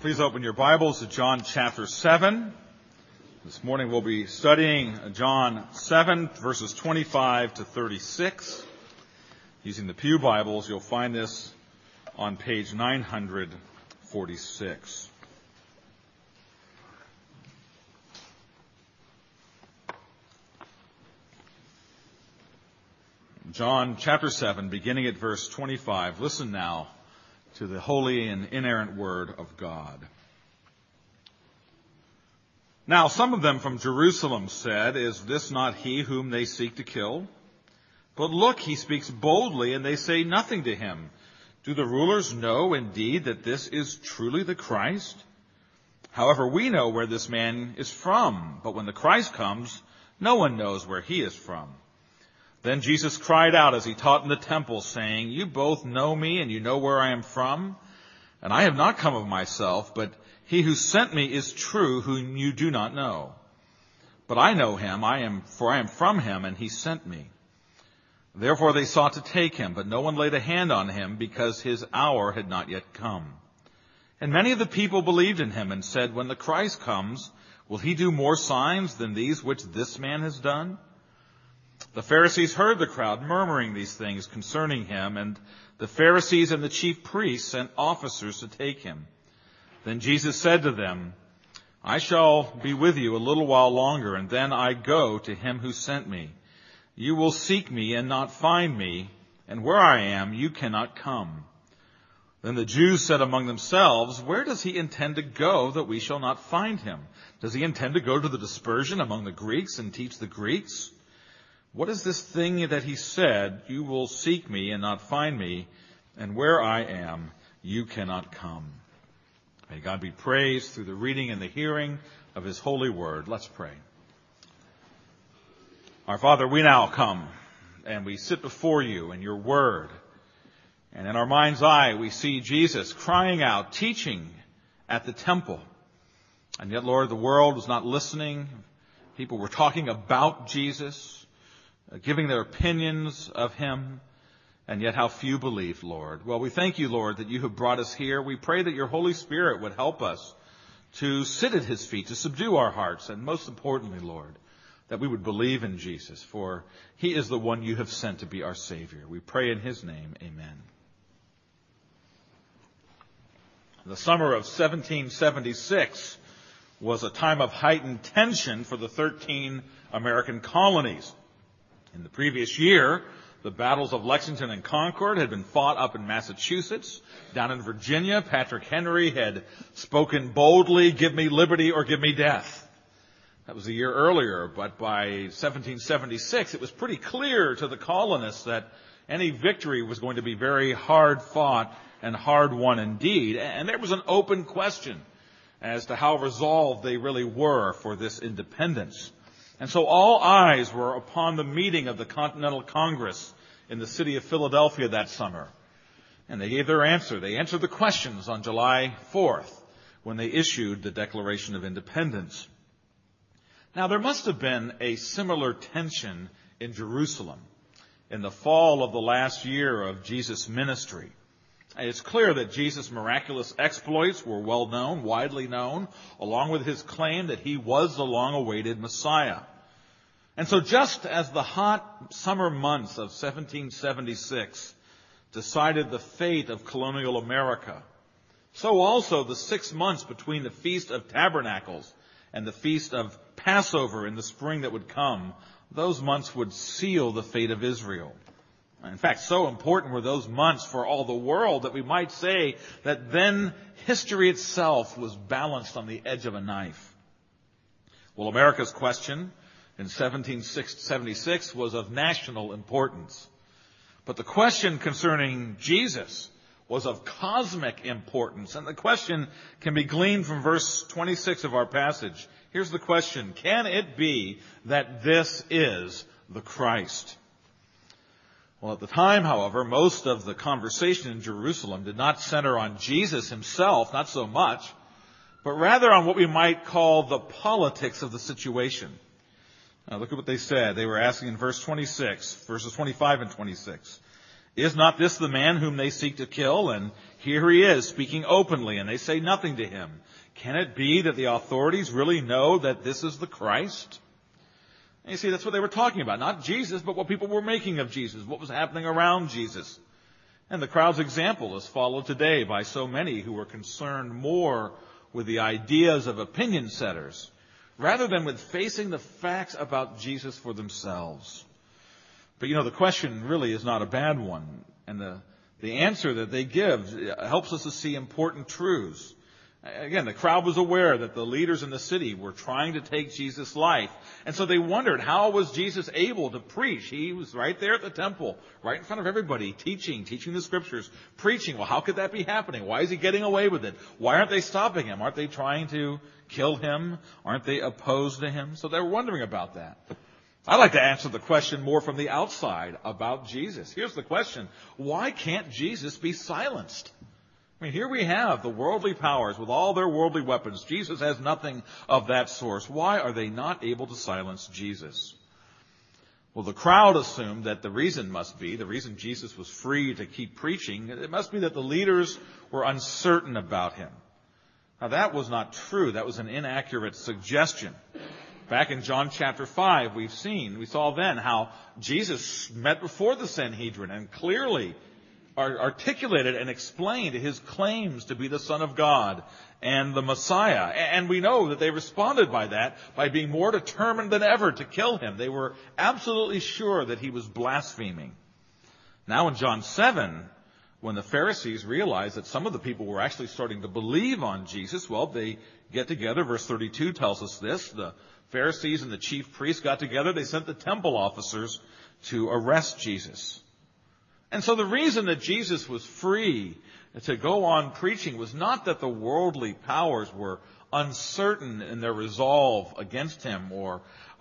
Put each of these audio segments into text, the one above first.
Please open your Bibles to John chapter 7. This morning we'll be studying John 7, verses 25 to 36. Using the Pew Bibles, you'll find this on page 946. John chapter 7, beginning at verse 25. Listen now to the holy and inerrant word of God. Now some of them from Jerusalem said, "Is this not he whom they seek to kill? But look, he speaks boldly, and they say nothing to him. Do the rulers know indeed that this is truly the Christ? However, we know where this man is from, but when the Christ comes, no one knows where he is from." Then Jesus cried out as he taught in the temple, saying, "You both know me, and you know where I am from. And I have not come of myself, but he who sent me is true, whom you do not know. But I know him, for I am from him, and he sent me." Therefore they sought to take him, but no one laid a hand on him, because his hour had not yet come. And many of the people believed in him, and said, "When the Christ comes, will he do more signs than these which this man has done?" The Pharisees heard the crowd murmuring these things concerning him, and the Pharisees and the chief priests sent officers to take him. Then Jesus said to them, "I shall be with you a little while longer, and then I go to him who sent me. You will seek me and not find me, and where I am, you cannot come." Then the Jews said among themselves, "Where does he intend to go that we shall not find him? Does he intend to go to the dispersion among the Greeks and teach the Greeks? What is this thing that he said, 'You will seek me and not find me, and where I am, you cannot come'?" May God be praised through the reading and the hearing of his holy word. Let's pray. Our Father, we now come and we sit before you in your word. And in our mind's eye, we see Jesus crying out, teaching at the temple. And yet, Lord, the world was not listening. People were talking about Jesus, giving their opinions of him, and yet how few believed, Lord. Well, we thank you, Lord, that you have brought us here. We pray that your Holy Spirit would help us to sit at his feet, to subdue our hearts, and most importantly, Lord, that we would believe in Jesus, for he is the one you have sent to be our Savior. We pray in his name, amen. The summer of 1776 was a time of heightened tension for the 13 American colonies. In the previous year, the battles of Lexington and Concord had been fought up in Massachusetts. Down in Virginia, Patrick Henry had spoken boldly, "Give me liberty or give me death." That was a year earlier, but by 1776, it was pretty clear to the colonists that any victory was going to be very hard fought and hard won indeed. And there was an open question as to how resolved they really were for this independence. And so all eyes were upon the meeting of the Continental Congress in the city of Philadelphia that summer. And they gave their answer. They answered the questions on July 4th when they issued the Declaration of Independence. Now, there must have been a similar tension in Jerusalem in the fall of the last year of Jesus' ministry. It's clear that Jesus' miraculous exploits were well known, widely known, along with his claim that he was the long-awaited Messiah. And so just as the hot summer months of 1776 decided the fate of colonial America, so also the 6 months between the Feast of Tabernacles and the Feast of Passover in the spring that would come, those months would seal the fate of Israel. In fact, so important were those months for all the world that we might say that then history itself was balanced on the edge of a knife. Well, America's question in 1776 was of national importance. But the question concerning Jesus was of cosmic importance. And the question can be gleaned from verse 26 of our passage. Here's the question: can it be that this is the Christ? Well, at the time, however, most of the conversation in Jerusalem did not center on Jesus himself, not so much, but rather on what we might call the politics of the situation. Now, look at what they said. They were asking in verse 26, verses 25 and 26. Is not this the man whom they seek to kill? And here he is, speaking openly, and they say nothing to him. Can it be that the authorities really know that this is the Christ? And you see, that's what they were talking about. Not Jesus, but what people were making of Jesus, what was happening around Jesus. And the crowd's example is followed today by so many who are concerned more with the ideas of opinion setters rather than with facing the facts about Jesus for themselves. But the question really is not a bad one. And the answer that they give helps us to see important truths. Again, the crowd was aware that the leaders in the city were trying to take Jesus' life. And so they wondered, how was Jesus able to preach? He was right there at the temple, right in front of everybody, teaching the scriptures, preaching. Well, how could that be happening? Why is he getting away with it? Why aren't they stopping him? Aren't they trying to kill him? Aren't they opposed to him? So they were wondering about that. I'd like to answer the question more from the outside about Jesus. Here's the question. Why can't Jesus be silenced? I mean, here we have the worldly powers with all their worldly weapons. Jesus has nothing of that source. Why are they not able to silence Jesus? Well, the crowd assumed that the reason Jesus was free to keep preaching, it must be that the leaders were uncertain about him. Now, that was not true. That was an inaccurate suggestion. Back in John chapter 5, we saw then how Jesus met before the Sanhedrin and clearly articulated and explained his claims to be the Son of God and the Messiah. And we know that they responded by being more determined than ever to kill him. They were absolutely sure that he was blaspheming. Now in John 7, when the Pharisees realized that some of the people were actually starting to believe on Jesus, well, they get together. Verse 32 tells us this. The Pharisees and the chief priests got together. They sent the temple officers to arrest Jesus. And so the reason that Jesus was free to go on preaching was not that the worldly powers were uncertain in their resolve against him or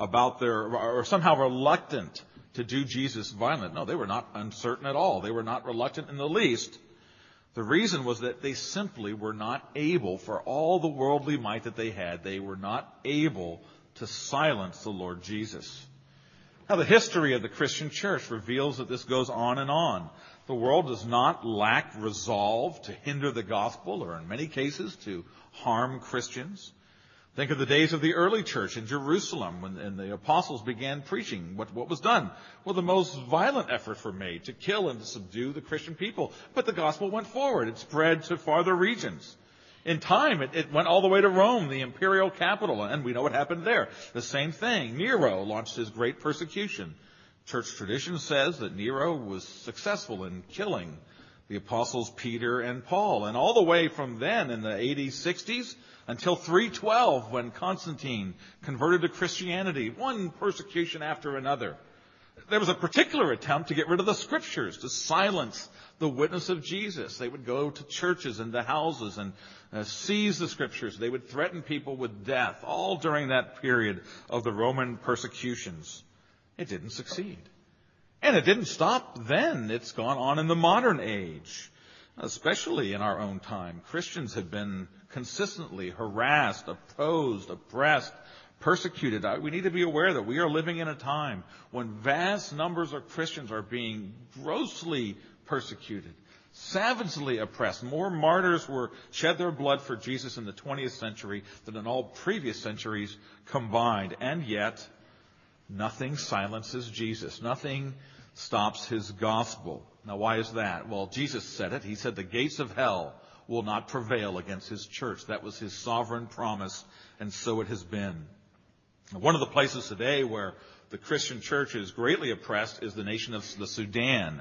somehow reluctant to do Jesus violent. No, they were not uncertain at all. They were not reluctant in the least. The reason was that they simply were not able, for all the worldly might that they had, they were not able to silence the Lord Jesus. Now, the history of the Christian church reveals that this goes on and on. The world does not lack resolve to hinder the gospel, or in many cases to harm Christians. Think of the days of the early church in Jerusalem when the apostles began preaching. What was done? Well, the most violent efforts were made to kill and to subdue the Christian people. But the gospel went forward. It spread to farther regions. In time, it went all the way to Rome, the imperial capital, and we know what happened there. The same thing. Nero launched his great persecution. Church tradition says that Nero was successful in killing the apostles Peter and Paul. And all the way from then in the AD 60s until 312, when Constantine converted to Christianity, one persecution after another. There was a particular attempt to get rid of the scriptures, to silence the witness of Jesus. They would go to churches and to houses and seize the scriptures. They would threaten people with death, all during that period of the Roman persecutions. It didn't succeed. And it didn't stop then. It's gone on in the modern age, especially in our own time. Christians have been consistently harassed, opposed, oppressed, persecuted. We need to be aware that we are living in a time when vast numbers of Christians are being grossly persecuted, savagely oppressed. More martyrs shed their blood for Jesus in the 20th century than in all previous centuries combined. And yet, nothing silences Jesus. Nothing stops his gospel. Now, why is that? Well, Jesus said it. He said the gates of hell will not prevail against his church. That was his sovereign promise, and so it has been. One of the places today where the Christian church is greatly oppressed is the nation of the Sudan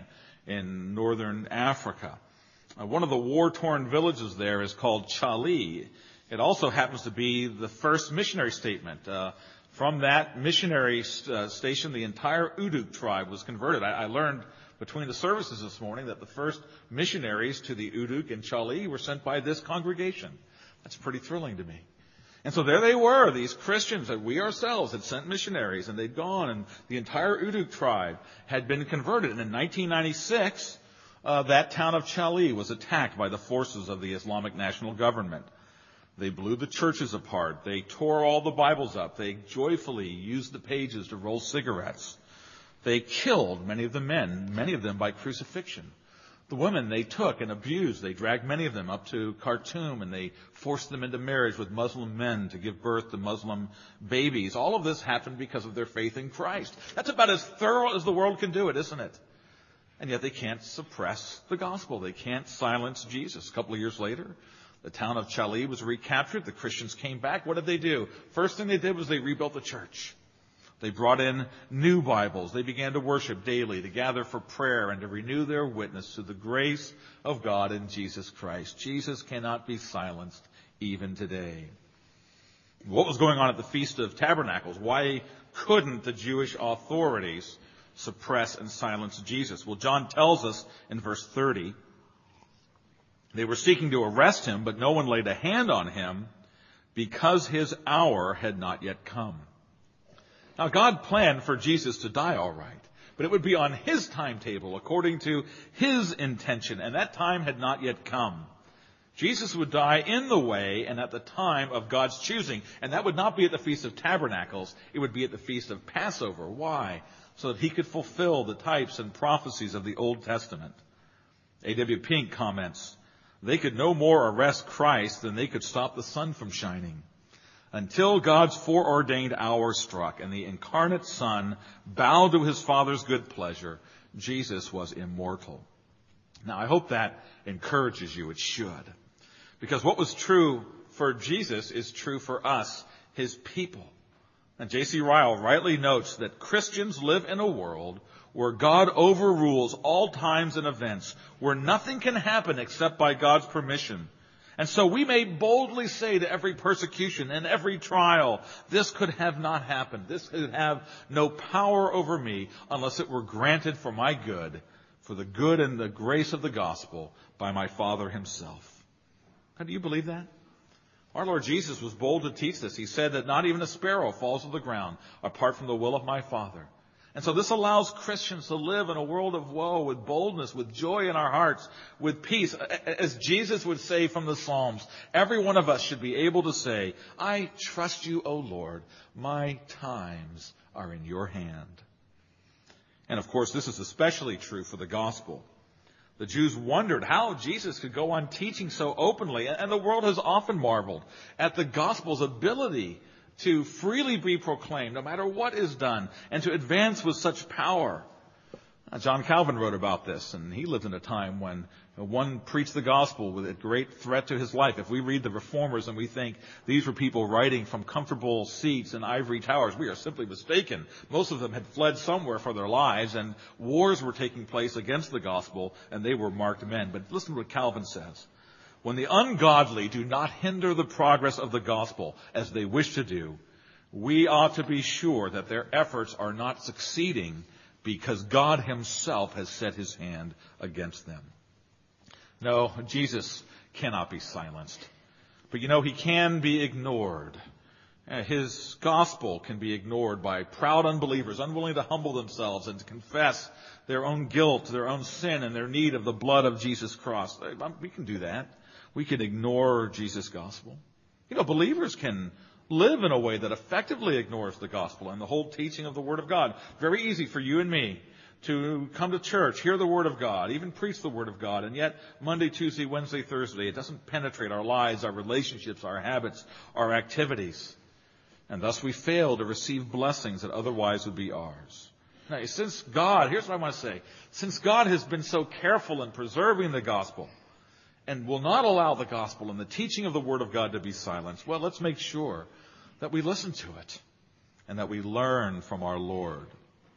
in northern Africa. One of the war-torn villages there is called Chali. It also happens to be the first missionary statement. From that missionary station, the entire Uduk tribe was converted. I learned between the services this morning that the first missionaries to the Uduk in Chali were sent by this congregation. That's pretty thrilling to me. And so there they were, these Christians that we ourselves had sent missionaries, and they'd gone, and the entire Uduk tribe had been converted. And in 1996, that town of Chali was attacked by the forces of the Islamic National Government. They blew the churches apart. They tore all the Bibles up. They joyfully used the pages to roll cigarettes. They killed many of the men, many of them by crucifixion. The women they took and abused. They dragged many of them up to Khartoum, and they forced them into marriage with Muslim men to give birth to Muslim babies. All of this happened because of their faith in Christ. That's about as thorough as the world can do it, isn't it? And yet they can't suppress the gospel. They can't silence Jesus. A couple of years later, the town of Chali was recaptured. The Christians came back. What did they do? First thing they did was they rebuilt the church. They brought in new Bibles. They began to worship daily, to gather for prayer, and to renew their witness to the grace of God in Jesus Christ. Jesus cannot be silenced even today. What was going on at the Feast of Tabernacles? Why couldn't the Jewish authorities suppress and silence Jesus? Well, John tells us in verse 30, they were seeking to arrest him, but no one laid a hand on him because his hour had not yet come. Now, God planned for Jesus to die all right, but it would be on his timetable according to his intention, and that time had not yet come. Jesus would die in the way and at the time of God's choosing, and that would not be at the Feast of Tabernacles. It would be at the Feast of Passover. Why? So that he could fulfill the types and prophecies of the Old Testament. A.W. Pink comments, they could no more arrest Christ than they could stop the sun from shining. Until God's foreordained hour struck and the incarnate Son bowed to his Father's good pleasure, Jesus was immortal. Now, I hope that encourages you. It should. Because what was true for Jesus is true for us, his people. And J.C. Ryle rightly notes that Christians live in a world where God overrules all times and events, where nothing can happen except by God's permission. And so we may boldly say to every persecution and every trial, this could have not happened. This could have no power over me unless it were granted for my good, for the good and the grace of the gospel by my Father himself. Now, do you believe that? Our Lord Jesus was bold to teach this. He said that not even a sparrow falls to the ground apart from the will of my Father. And so this allows Christians to live in a world of woe with boldness, with joy in our hearts, with peace. As Jesus would say from the Psalms, every one of us should be able to say, I trust you, O Lord. My times are in your hand. And of course, this is especially true for the gospel. The Jews wondered how Jesus could go on teaching so openly, and the world has often marveled at the gospel's ability to freely be proclaimed no matter what is done, and to advance with such power. John Calvin wrote about this, and he lived in a time when one preached the gospel with a great threat to his life. If we read the Reformers and we think these were people writing from comfortable seats in ivory towers, we are simply mistaken. Most of them had fled somewhere for their lives, and wars were taking place against the gospel, and they were marked men. But listen to what Calvin says. When the ungodly do not hinder the progress of the gospel as they wish to do, we ought to be sure that their efforts are not succeeding because God himself has set his hand against them. No, Jesus cannot be silenced. But he can be ignored. His gospel can be ignored by proud unbelievers, unwilling to humble themselves and to confess their own guilt, their own sin, and their need of the blood of Jesus Christ. We can do that. We can ignore Jesus' gospel. Believers can live in a way that effectively ignores the gospel and the whole teaching of the Word of God. Very easy for you and me to come to church, hear the Word of God, even preach the Word of God, and yet Monday, Tuesday, Wednesday, Thursday, it doesn't penetrate our lives, our relationships, our habits, our activities. And thus we fail to receive blessings that otherwise would be ours. Now, here's what I want to say. Since God has been so careful in preserving the gospel, and will not allow the gospel and the teaching of the Word of God to be silenced, well, let's make sure that we listen to it and that we learn from our Lord.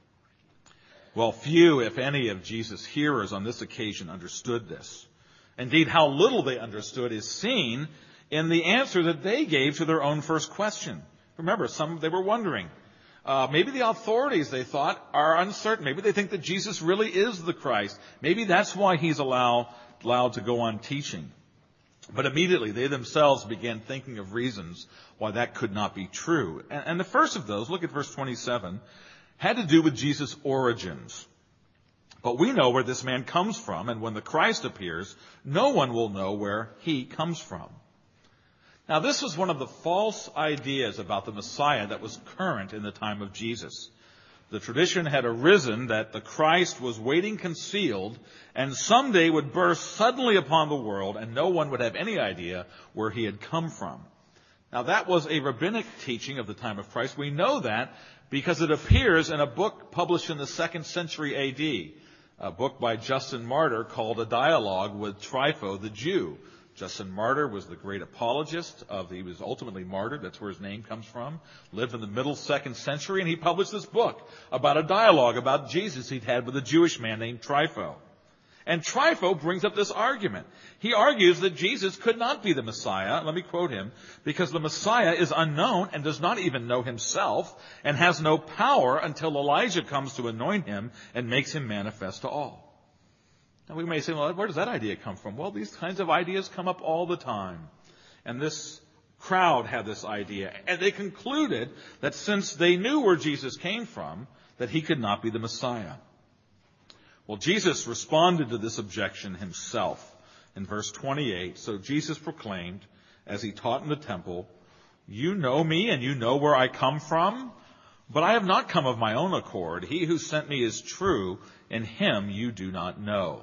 Well, few, if any, of Jesus' hearers on this occasion understood this. Indeed, how little they understood is seen in the answer that they gave to their own first question. Remember, they were wondering. Maybe the authorities, they thought, are uncertain. Maybe they think that Jesus really is the Christ. Maybe that's why he's allowed to go on teaching. But immediately they themselves began thinking of reasons why that could not be true. And the first of those, look at verse 27, had to do with Jesus' origins. But we know where this man comes from, and when the Christ appears, no one will know where he comes from. Now, this was one of the false ideas about the Messiah that was current in the time of Jesus. The tradition had arisen that the Christ was waiting concealed and someday would burst suddenly upon the world and no one would have any idea where he had come from. Now that was a rabbinic teaching of the time of Christ. We know that because it appears in a book published in the 2nd century A.D., a book by Justin Martyr called A Dialogue with Trypho the Jew. Justin Martyr was the great apologist he was ultimately martyred. That's where his name comes from. Lived in the middle 2nd century, and he published this book about a dialogue about Jesus he'd had with a Jewish man named Trypho. And Trypho brings up this argument. He argues that Jesus could not be the Messiah, let me quote him, because the Messiah is unknown and does not even know himself and has no power until Elijah comes to anoint him and makes him manifest to all. Now we may say, well, where does that idea come from? Well, these kinds of ideas come up all the time. And this crowd had this idea. And they concluded that since they knew where Jesus came from, that he could not be the Messiah. Well, Jesus responded to this objection himself in verse 28. So Jesus proclaimed, as he taught in the temple, "You know me and you know where I come from, but I have not come of my own accord. He who sent me is true, and him you do not know."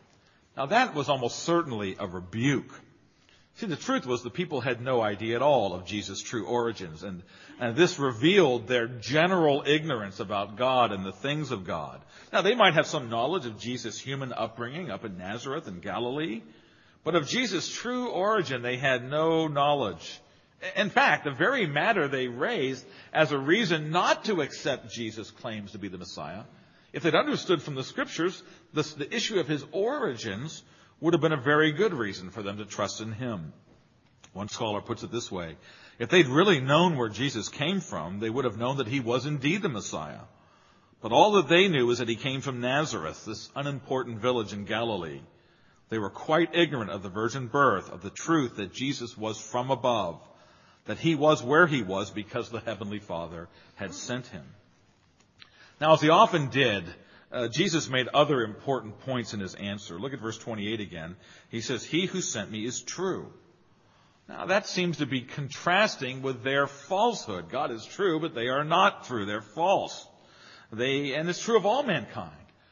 Now that was almost certainly a rebuke. See, the truth was the people had no idea at all of Jesus' true origins, and this revealed their general ignorance about God and the things of God. Now they might have some knowledge of Jesus' human upbringing up in Nazareth and Galilee, but of Jesus' true origin they had no knowledge. In fact, the very matter they raised as a reason not to accept Jesus' claims to be the Messiah, if they'd understood from the Scriptures, the issue of his origins would have been a very good reason for them to trust in him. One scholar puts it this way: if they'd really known where Jesus came from, they would have known that he was indeed the Messiah. But all that they knew is that he came from Nazareth, this unimportant village in Galilee. They were quite ignorant of the virgin birth, of the truth that Jesus was from above, that he was where he was because the Heavenly Father had sent him. Now, as he often did, Jesus made other important points in his answer. Look at verse 28 again. He says, "He who sent me is true." Now, that seems to be contrasting with their falsehood. God is true, but they are not true. They're false. And it's true of all mankind.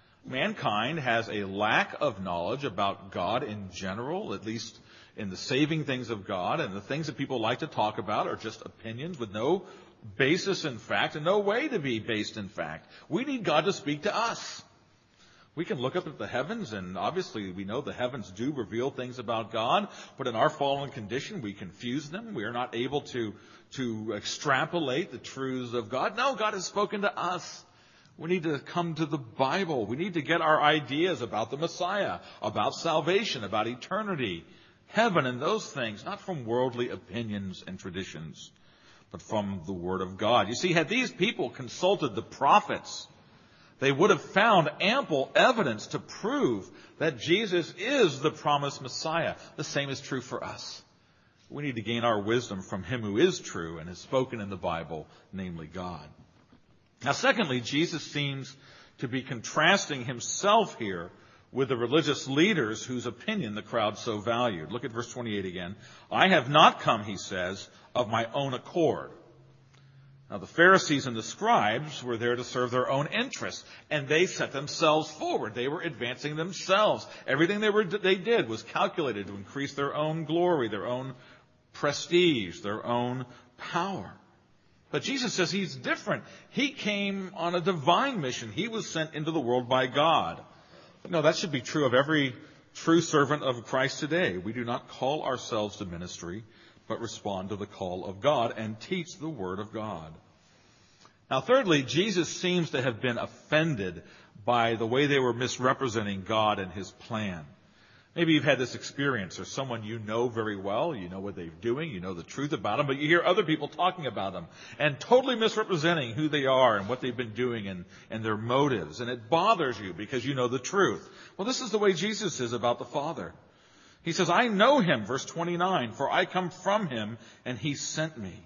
Mankind has a lack of knowledge about God in general, at least in the saving things of God, and the things that people like to talk about are just opinions with no basis in fact and no way to be based in fact. We need God to speak to us. We can look up at the heavens, and obviously we know the heavens do reveal things about God, but in our fallen condition we confuse them. We are not able to extrapolate the truths of God. No, God has spoken to us. We need to come to the Bible. We need to get our ideas about the Messiah, about salvation, about eternity, heaven, and those things, not from worldly opinions and traditions, but from the Word of God. You see, had these people consulted the prophets, they would have found ample evidence to prove that Jesus is the promised Messiah. The same is true for us. We need to gain our wisdom from him who is true and is spoken in the Bible, namely God. Now, secondly, Jesus seems to be contrasting himself here with the religious leaders whose opinion the crowd so valued. Look at verse 28 again. "I have not come," he says, "of my own accord." Now, the Pharisees and the scribes were there to serve their own interests, and they set themselves forward. They were advancing themselves. Everything they did was calculated to increase their own glory, their own prestige, their own power. But Jesus says he's different. He came on a divine mission. He was sent into the world by God. But no, that should be true of every true servant of Christ today. We do not call ourselves to ministry, but respond to the call of God and teach the Word of God. Now, thirdly, Jesus seems to have been offended by the way they were misrepresenting God and his plan. Maybe you've had this experience, or someone you know very well, you know what they're doing, you know the truth about them, but you hear other people talking about them and totally misrepresenting who they are and what they've been doing and their motives. And it bothers you because you know the truth. Well, this is the way Jesus is about the Father. He says, "I know him," verse 29, "for I come from him and he sent me."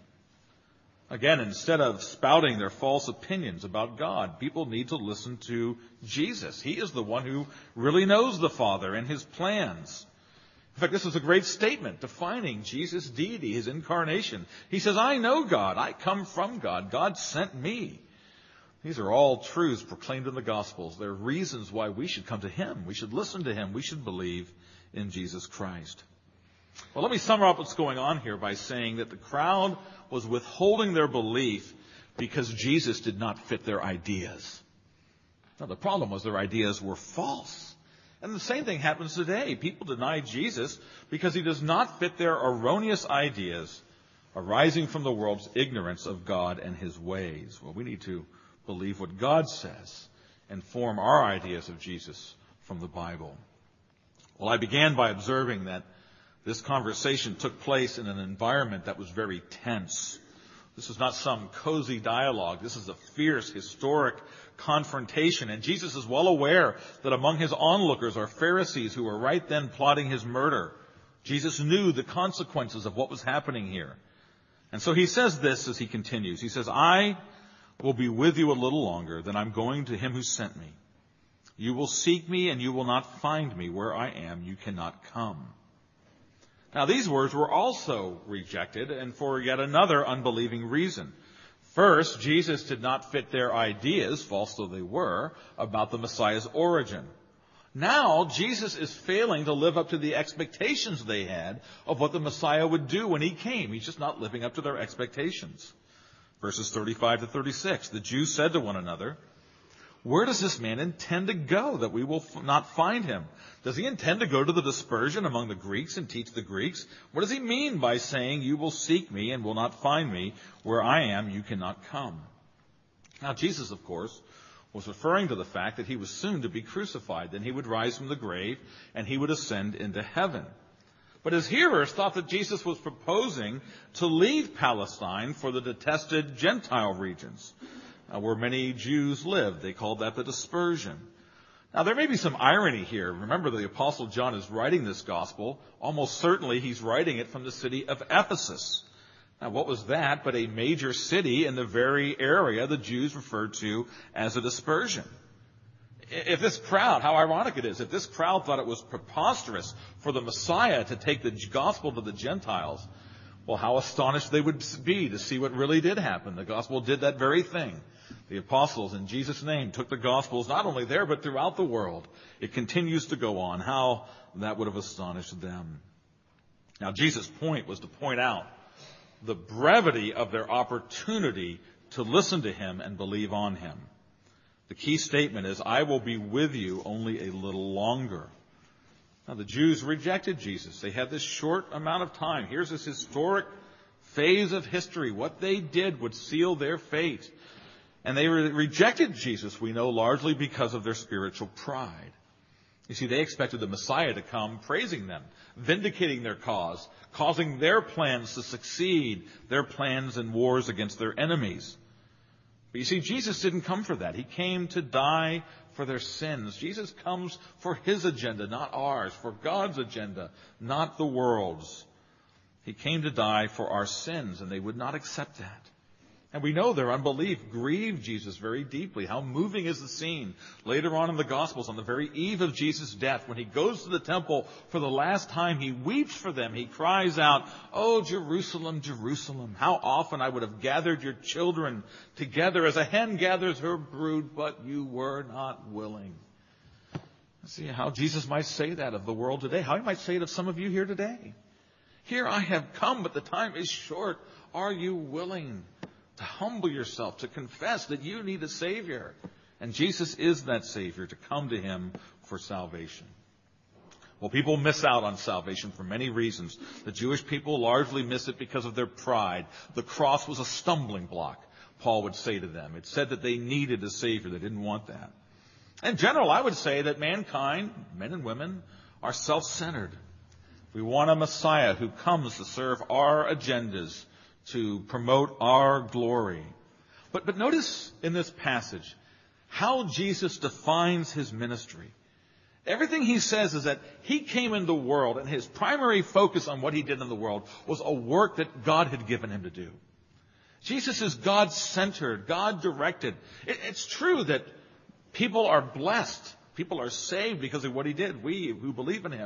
Again, instead of spouting their false opinions about God, people need to listen to Jesus. He is the one who really knows the Father and his plans. In fact, this is a great statement defining Jesus' deity, his incarnation. He says, "I know God. I come from God. God sent me." These are all truths proclaimed in the Gospels. They're reasons why we should come to him. We should listen to him. We should believe in Jesus Christ. Well, let me sum up what's going on here by saying that the crowd was withholding their belief because Jesus did not fit their ideas. Now, the problem was their ideas were false. And the same thing happens today. People deny Jesus because he does not fit their erroneous ideas arising from the world's ignorance of God and his ways. Well, we need to believe what God says and form our ideas of Jesus from the Bible. Well, I began by observing that this conversation took place in an environment that was very tense. This is not some cozy dialogue. This is a fierce, historic confrontation. And Jesus is well aware that among his onlookers are Pharisees who were right then plotting his murder. Jesus knew the consequences of what was happening here. And so he says this as he continues. He says, I will be with you a little longer, then I'm going to him who sent me. You will seek me and you will not find me. Where I am, you cannot come. Now, these words were also rejected, and for yet another unbelieving reason. First, Jesus did not fit their ideas, false though they were, about the Messiah's origin. Now, Jesus is failing to live up to the expectations they had of what the Messiah would do when he came. He's just not living up to their expectations. Verses 35 to 36, the Jews said to one another, where does this man intend to go that we will not find him? Does he intend to go to the dispersion among the Greeks and teach the Greeks? What does he mean by saying, you will seek me and will not find me? Where I am, you cannot come. Now, Jesus, of course, was referring to the fact that he was soon to be crucified. Then he would rise from the grave and he would ascend into heaven. But his hearers thought that Jesus was proposing to leave Palestine for the detested Gentile regions, where many Jews lived. They called that the dispersion. Now, there may be some irony here. Remember, the Apostle John is writing this gospel. Almost certainly he's writing it from the city of Ephesus. Now, what was that but a major city in the very area the Jews referred to as a dispersion? If this crowd, how ironic it is, if this crowd thought it was preposterous for the Messiah to take the gospel to the Gentiles, well, how astonished they would be to see what really did happen. The gospel did that very thing. The apostles, in Jesus' name, took the gospels not only there, but throughout the world. It continues to go on. How that would have astonished them. Now, Jesus' point was to point out the brevity of their opportunity to listen to him and believe on him. The key statement is, I will be with you only a little longer. Now, the Jews rejected Jesus. They had this short amount of time. Here's this historic phase of history. What they did would seal their fate. And they rejected Jesus, we know, largely because of their spiritual pride. You see, they expected the Messiah to come praising them, vindicating their cause, causing their plans to succeed, their plans and wars against their enemies. But you see, Jesus didn't come for that. He came to die for their sins. Jesus comes for his agenda, not ours, for God's agenda, not the world's. He came to die for our sins, and they would not accept that. And we know their unbelief grieved Jesus very deeply. How moving is the scene later on in the Gospels, on the very eve of Jesus' death, when he goes to the temple for the last time, he weeps for them. He cries out, "Oh, Jerusalem, Jerusalem, how often I would have gathered your children together as a hen gathers her brood, but you were not willing." See how Jesus might say that of the world today, how he might say it of some of you here today. Here I have come, but the time is short. Are you willing to humble yourself, to confess that you need a Savior? And Jesus is that Savior, to come to him for salvation. Well, people miss out on salvation for many reasons. The Jewish people largely miss it because of their pride. The cross was a stumbling block, Paul would say to them. It said that they needed a Savior. They didn't want that. In general, I would say that mankind, men and women, are self-centered. We want a Messiah who comes to serve our agendas, to promote our glory. But notice in this passage how Jesus defines his ministry. Everything he says is that he came into the world, and his primary focus on what he did in the world was a work that God had given him to do. Jesus is God-centered, God-directed. It's true that people are blessed. People are saved because of what he did. We who believe in him.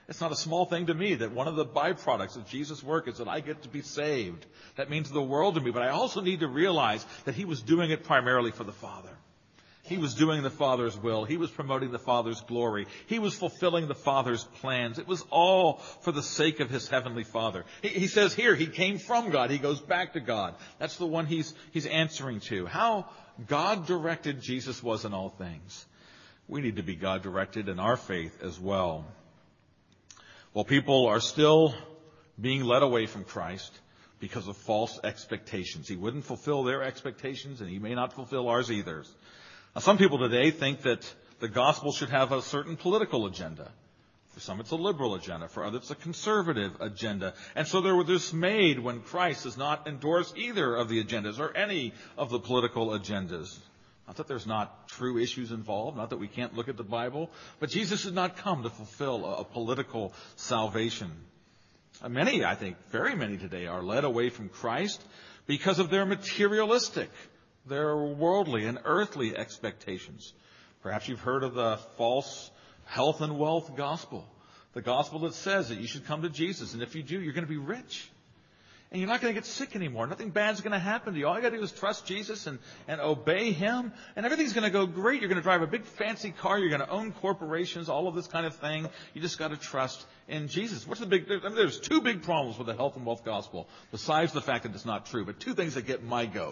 It's not a small thing to me that one of the byproducts of Jesus' work is that I get to be saved. That means the world to me. But I also need to realize that he was doing it primarily for the Father. He was doing the Father's will. He was promoting the Father's glory. He was fulfilling the Father's plans. It was all for the sake of his heavenly Father. He says here, he came from God. He goes back to God. That's the one he's answering to. How God-directed Jesus was in all things. We need to be God-directed in our faith as well. Well, people are still being led away from Christ because of false expectations. He wouldn't fulfill their expectations, and he may not fulfill ours either. Now, some people today think that the gospel should have a certain political agenda. For some, it's a liberal agenda. For others, it's a conservative agenda. And so they're dismayed when Christ does not endorse either of the agendas or any of the political agendas. Not that there's not true issues involved, not that we can't look at the Bible, but Jesus did not come to fulfill a political salvation. Many, I think, very many today are led away from Christ because of their materialistic, their worldly and earthly expectations. Perhaps you've heard of the false health and wealth gospel. The gospel that says that you should come to Jesus, and if you do, you're going to be rich. And you're not going to get sick anymore. Nothing bad's going to happen to you. All you got to do is trust Jesus and obey him, and everything's going to go great. You're going to drive a big fancy car. You're going to own corporations, all of this kind of thing. You just got to trust in Jesus. There's two big problems with the health and wealth gospel, besides the fact that it's not true, but two things that get my goat.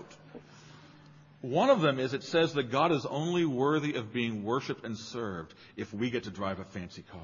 One of them is it says that God is only worthy of being worshiped and served if we get to drive a fancy car.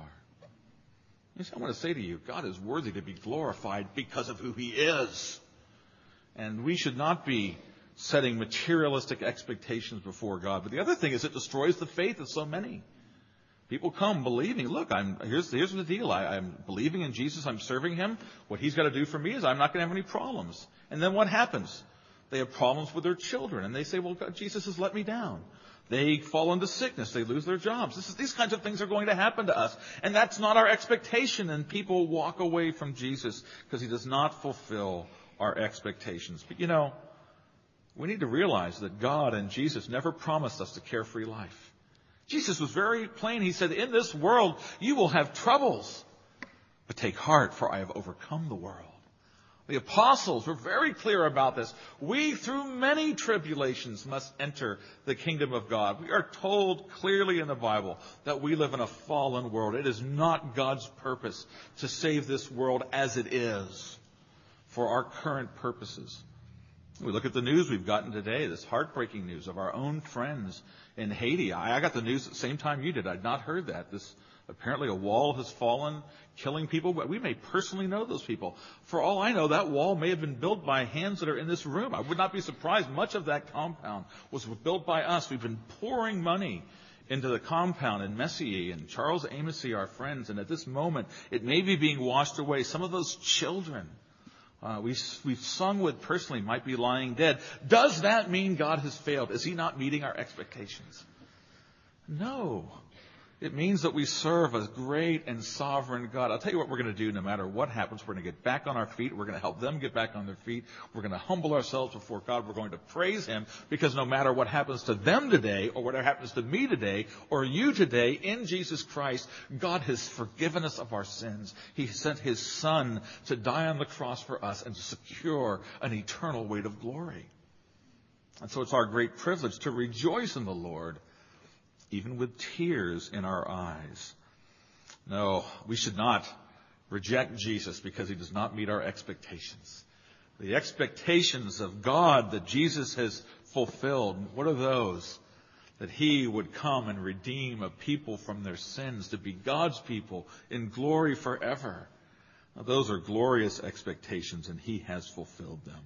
I want to say to you, God is worthy to be glorified because of who he is. And we should not be setting materialistic expectations before God. But the other thing is it destroys the faith of so many. People come believing, look, here's the deal. I'm believing in Jesus. I'm serving him. What he's got to do for me is I'm not going to have any problems. And then what happens? They have problems with their children. And they say, well, God, Jesus has let me down. They fall into sickness. They lose their jobs. These kinds of things are going to happen to us. And that's not our expectation. And people walk away from Jesus because he does not fulfill our expectations. But we need to realize that God and Jesus never promised us a carefree life. Jesus was very plain. He said, in this world you will have troubles. But take heart, for I have overcome the world. The apostles were very clear about this. We, through many tribulations, must enter the kingdom of God. We are told clearly in the Bible that we live in a fallen world. It is not God's purpose to save this world as it is for our current purposes. We look at the news we've gotten today, this heartbreaking news of our own friends in Haiti. I got the news at the same time you did. I'd not heard that. Apparently a wall has fallen, killing people. But we may personally know those people. For all I know, that wall may have been built by hands that are in this room. I would not be surprised. Much of that compound was built by us. We've been pouring money into the compound in Messier and Charles Amos, our friends. And at this moment, it may be being washed away. Some of those children we've sung with personally might be lying dead. Does that mean God has failed? Is he not meeting our expectations? No. It means that we serve a great and sovereign God. I'll tell you what we're going to do no matter what happens. We're going to get back on our feet. We're going to help them get back on their feet. We're going to humble ourselves before God. We're going to praise him because no matter what happens to them today or whatever happens to me today or you today in Jesus Christ, God has forgiven us of our sins. He sent his Son to die on the cross for us and to secure an eternal weight of glory. And so it's our great privilege to rejoice in the Lord, even with tears in our eyes. No, we should not reject Jesus because he does not meet our expectations. The expectations of God that Jesus has fulfilled, what are those? That he would come and redeem a people from their sins, to be God's people in glory forever. Now, those are glorious expectations, and he has fulfilled them.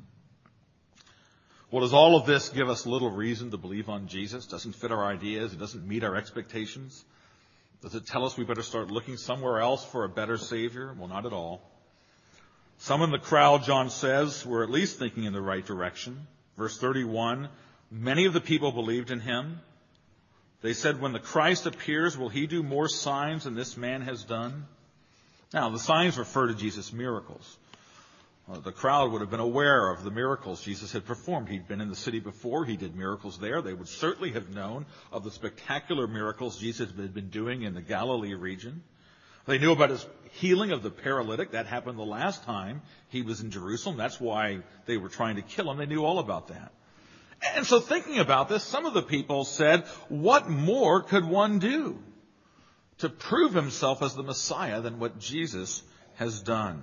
Well, does all of this give us little reason to believe on Jesus? Doesn't fit our ideas? It doesn't meet our expectations? Does it tell us we better start looking somewhere else for a better Savior? Well, not at all. Some in the crowd, John says, were at least thinking in the right direction. Verse 31, many of the people believed in him. They said, when the Christ appears, will he do more signs than this man has done? Now, the signs refer to Jesus' miracles. The crowd would have been aware of the miracles Jesus had performed. He'd been in the city before. He did miracles there. They would certainly have known of the spectacular miracles Jesus had been doing in the Galilee region. They knew about his healing of the paralytic. That happened the last time he was in Jerusalem. That's why they were trying to kill him. They knew all about that. And so thinking about this, some of the people said, what more could one do to prove himself as the Messiah than what Jesus has done?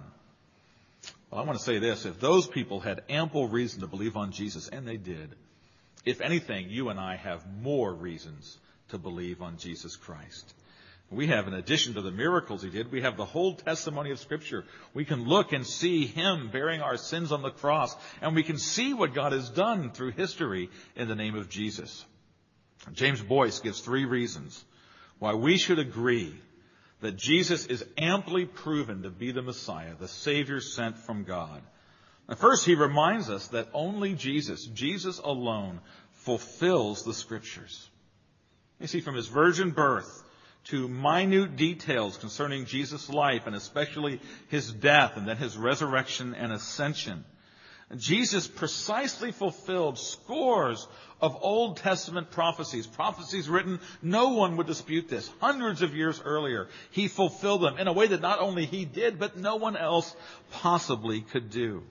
Well, I want to say this. If those people had ample reason to believe on Jesus, and they did, if anything, you and I have more reasons to believe on Jesus Christ. We have, in addition to the miracles he did, we have the whole testimony of Scripture. We can look and see him bearing our sins on the cross, and we can see what God has done through history in the name of Jesus. James Boyce gives 3 reasons why we should agree that Jesus is amply proven to be the Messiah, the Savior sent from God. Now, first, he reminds us that only Jesus alone, fulfills the Scriptures. You see, from his virgin birth to minute details concerning Jesus' life, and especially his death and then his resurrection and ascension, Jesus precisely fulfilled scores of Old Testament prophecies written, no one would dispute this, hundreds of years earlier. He fulfilled them in a way that not only he did, but no one else possibly could do.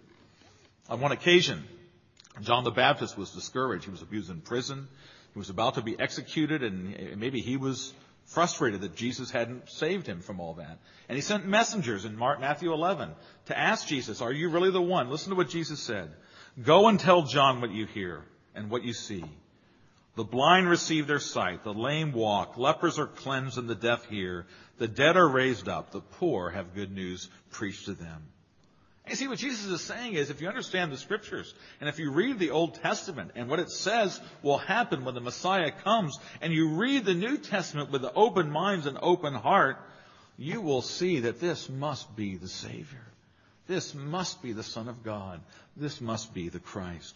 On one occasion, John the Baptist was discouraged. He was in prison. He was about to be executed, and maybe he was frustrated that Jesus hadn't saved him from all that. And he sent messengers in Matthew 11 to ask Jesus, are you really the one? Listen to what Jesus said. Go and tell John what you hear and what you see. The blind receive their sight, the lame walk, lepers are cleansed and the deaf hear, the dead are raised up, the poor have good news preached to them. And see, what Jesus is saying is, if you understand the Scriptures, and if you read the Old Testament and what it says will happen when the Messiah comes, and you read the New Testament with open minds and open heart, you will see that this must be the Savior. This must be the Son of God. This must be the Christ.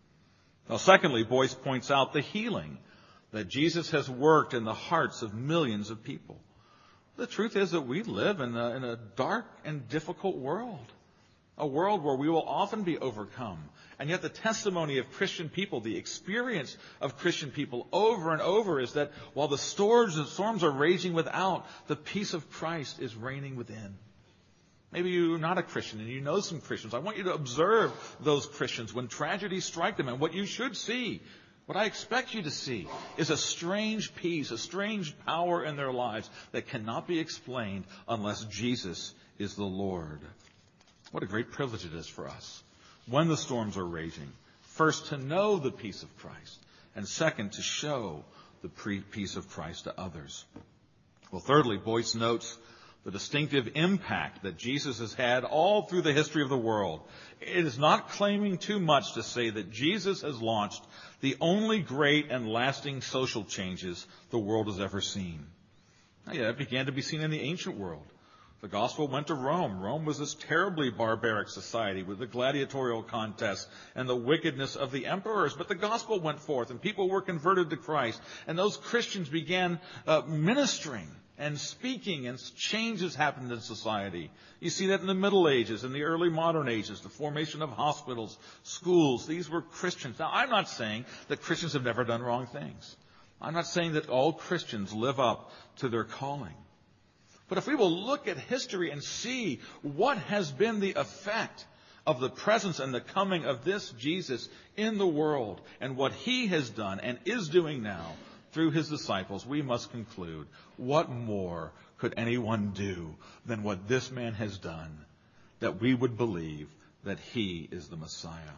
Now, secondly, Boyce points out the healing that Jesus has worked in the hearts of millions of people. The truth is that we live in a dark and difficult world. A world where we will often be overcome. And yet the testimony of Christian people, the experience of Christian people over and over is that while the storms are raging without, the peace of Christ is reigning within. Maybe you're not a Christian and you know some Christians. I want you to observe those Christians when tragedies strike them. And what you should see, what I expect you to see, is a strange peace, a strange power in their lives that cannot be explained unless Jesus is the Lord. What a great privilege it is for us, when the storms are raging, first to know the peace of Christ, and second to show the peace of Christ to others. Well, thirdly, Boyce notes the distinctive impact that Jesus has had all through the history of the world. It is not claiming too much to say that Jesus has launched the only great and lasting social changes the world has ever seen. Now, yeah, it began to be seen in the ancient world. The gospel went to Rome. Rome was this terribly barbaric society with the gladiatorial contests and the wickedness of the emperors. But the gospel went forth and people were converted to Christ. And those Christians began ministering and speaking, and changes happened in society. You see that in the Middle Ages, in the early modern ages, the formation of hospitals, schools. These were Christians. Now, I'm not saying that Christians have never done wrong things. I'm not saying that all Christians live up to their calling. But if we will look at history and see what has been the effect of the presence and the coming of this Jesus in the world and what he has done and is doing now through his disciples, we must conclude, what more could anyone do than what this man has done, that we would believe that he is the Messiah?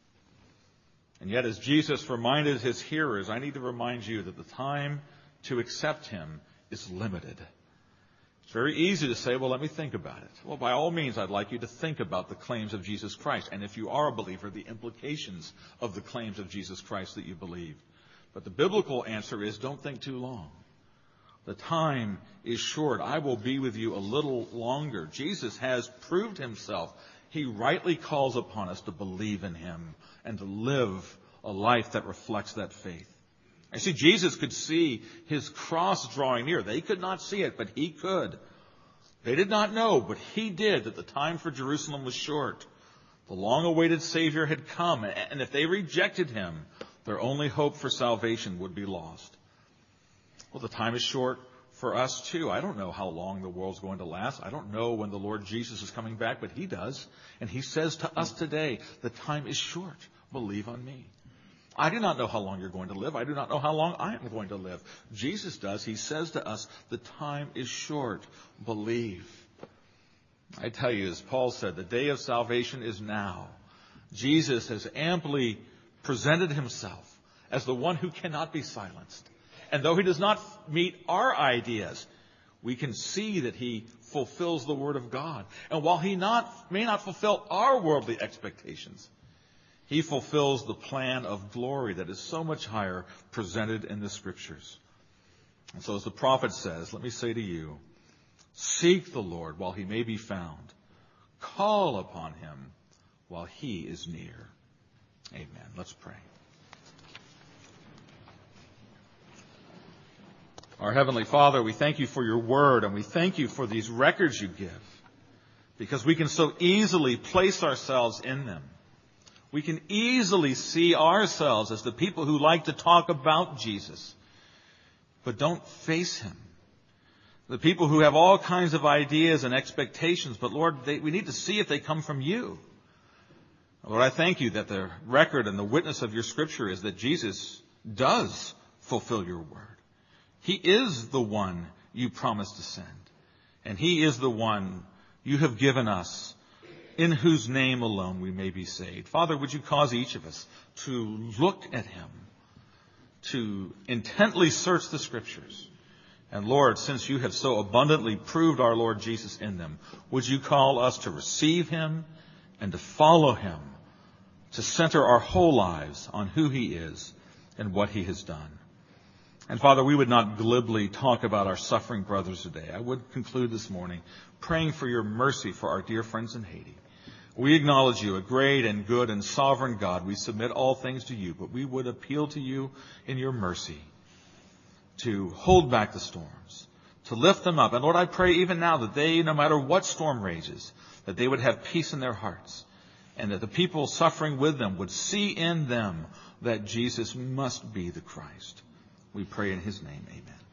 And yet, as Jesus reminded his hearers, I need to remind you that the time to accept him is limited. It's very easy to say, well, let me think about it. Well, by all means, I'd like you to think about the claims of Jesus Christ. And if you are a believer, the implications of the claims of Jesus Christ that you believe. But the biblical answer is, don't think too long. The time is short. I will be with you a little longer. Jesus has proved himself. He rightly calls upon us to believe in him and to live a life that reflects that faith. You see, Jesus could see his cross drawing near. They could not see it, but he could. They did not know, but he did, that the time for Jerusalem was short. The long-awaited Savior had come, and if they rejected him, their only hope for salvation would be lost. Well, the time is short for us too. I don't know how long the world's going to last. I don't know when the Lord Jesus is coming back, but he does. And he says to us today, the time is short. Believe on me. I do not know how long you're going to live. I do not know how long I am going to live. Jesus does. He says to us, the time is short. Believe. I tell you, as Paul said, the day of salvation is now. Jesus has amply presented himself as the one who cannot be silenced. And though he does not meet our ideas, we can see that he fulfills the word of God. And while he may not fulfill our worldly expectations, he fulfills the plan of glory that is so much higher presented in the Scriptures. And so as the prophet says, let me say to you, seek the Lord while he may be found. Call upon him while he is near. Amen. Let's pray. Our Heavenly Father, we thank you for your word, and we thank you for these records you give, because we can so easily place ourselves in them. We can easily see ourselves as the people who like to talk about Jesus, but don't face him. The people who have all kinds of ideas and expectations, but Lord, we need to see if they come from you. Lord, I thank you that the record and the witness of your Scripture is that Jesus does fulfill your word. He is the one you promised to send. And he is the one you have given us, in whose name alone we may be saved. Father, would you cause each of us to look at him, to intently search the Scriptures. And Lord, since you have so abundantly proved our Lord Jesus in them, would you call us to receive him and to follow him, to center our whole lives on who he is and what he has done. And Father, we would not glibly talk about our suffering brothers today. I would conclude this morning praying for your mercy for our dear friends in Haiti. We acknowledge you, a great and good and sovereign God. We submit all things to you, but we would appeal to you in your mercy to hold back the storms, to lift them up. And Lord, I pray even now that they, no matter what storm rages, that they would have peace in their hearts, and that the people suffering with them would see in them that Jesus must be the Christ. We pray in his name. Amen.